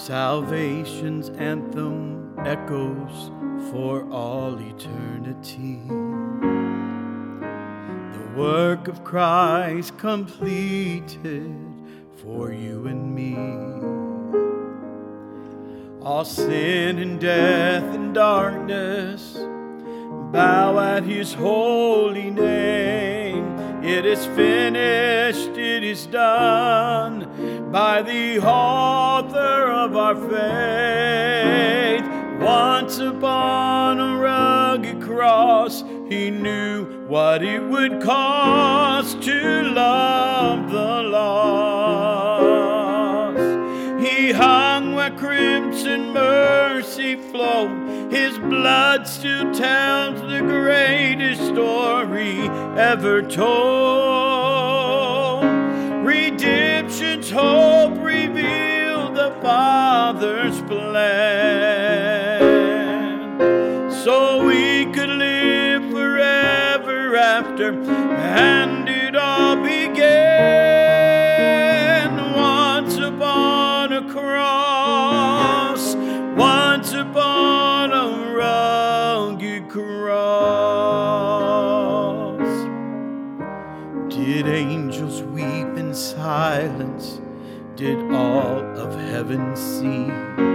Salvation's anthem echoes for all eternity. The work of Christ completed for you and me. All sin and death and darkness bow at his holy name. It is finished, it is done by the author of our faith. Once upon a rugged cross, he knew what it would cost to love the lost. He hung where crimson mercy flowed. His blood still tells the greatest story ever told. Redemption's hope revealed the Father's plan, so we could live forever after, and it all began once upon a cross, once upon a rugged cross. Did angels weep in silence? Did all of heaven see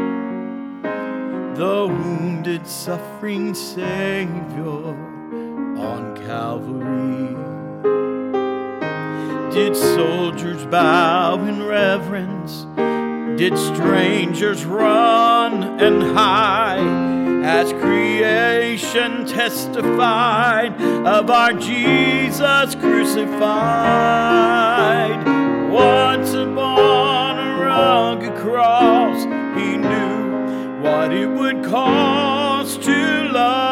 the wounded, suffering Savior on Calvary? Did soldiers bow in reverence? Did strangers run and hide as creation testified of our Jesus crucified? Once upon a rugged cross, he knew what it would cost to love